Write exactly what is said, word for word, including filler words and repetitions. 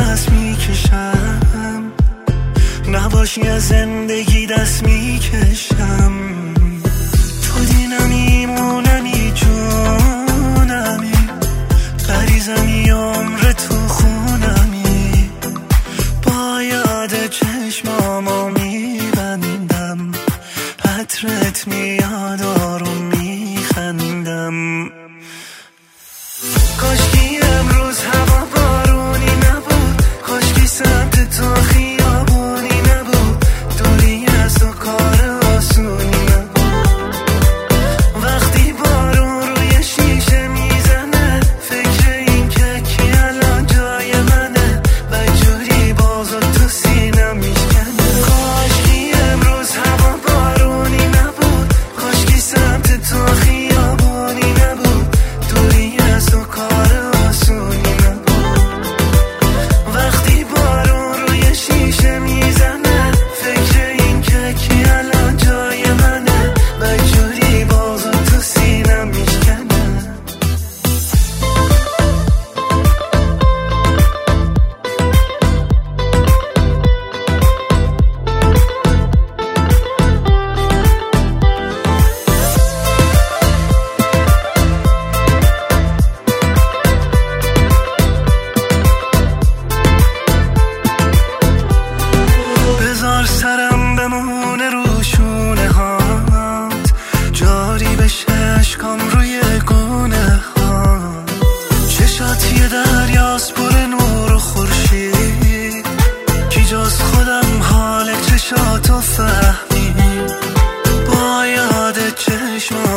نفس میکشم، نباشی از زندگی دست میکشم. تو دینمی مونمی جونمی، غریزمی عمر تو خونمی. با یاد چشمامو میبندم، عطرت میاد آروم میخندم. کاشکی امروز هوا بارونی نبود، کاشکی سمت تو خیابونی نبود، دوری از تو کار آسونی نبود. وقتی بارون روی شیشه میزنه، فکر این که کی الان جای منه، بجوری بازو تو سینم میشکنه. کاشکی امروز هوا بارونی نبود، کاشکی سمت تو خیابونی نبود، دوری از تو کار آسونی نبود. وقتی بارون روی شیشه میزنه، فکر این که کی الان جای منه، بجوری بازو تو سینم میشکنه. بذار سرم بمونه رو شونه هات، جاری بشه اشکام روی گونه هات. چشات یه دریاست پر نور و خورشید، کی جز خودم حال چشاتو فهمید. با یاد چشم